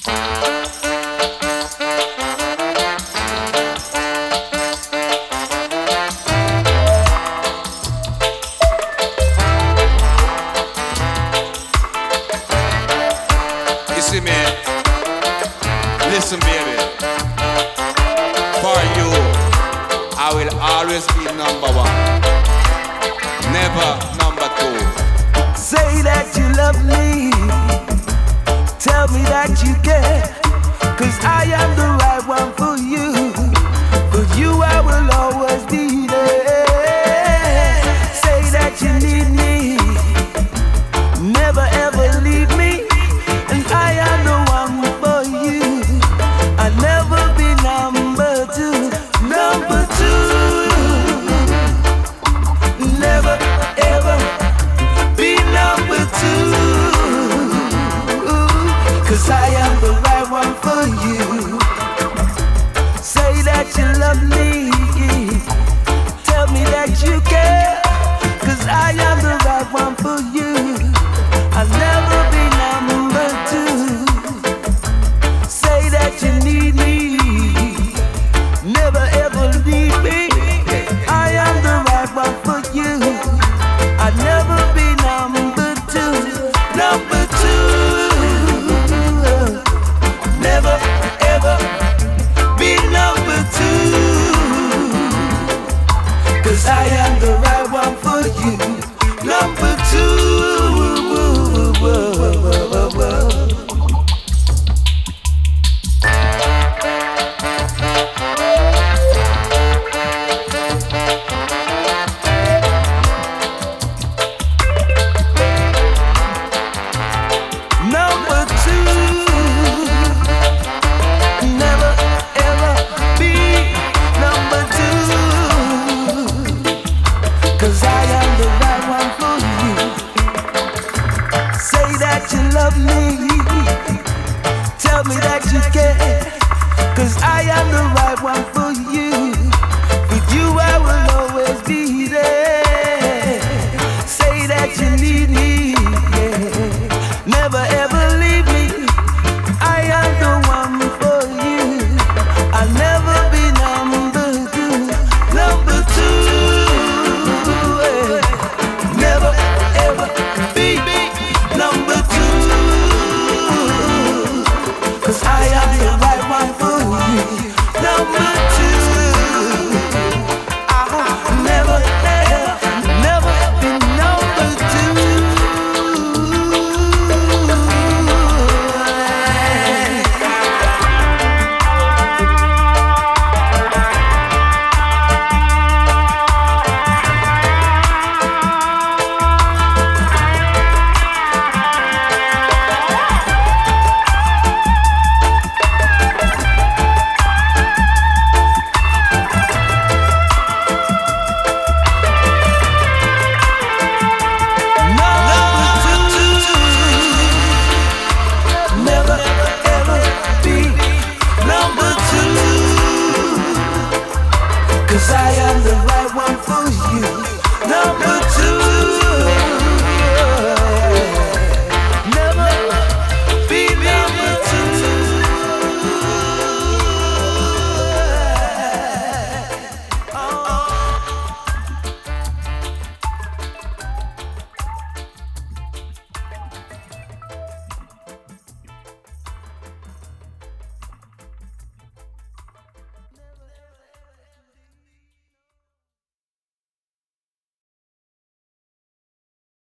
You see me? Listen, baby. For you, I will always be number one, never number two. Say that you love me, tell me that you care, 'cause I am the right one for you. For you I will always be there. Say that you need me, never ever leave me, and I am the one for you. I'll never be number two, number two. Never ever be number two, 'cause I am the right one for you. Say that you love me, tell me that you care, 'cause I am the right one for you. I'll never be number two. Say that you need me, never ever leave me, I am the right one for you. I'll never be number two, number two. Never ever be number two, 'cause I am the right one for you, number two. Number two, never ever be number two, 'cause I am the right one for you. Say that you love me, tell me that you care, 'cause I am the right one for you. With you I will always be there. Say that you need me,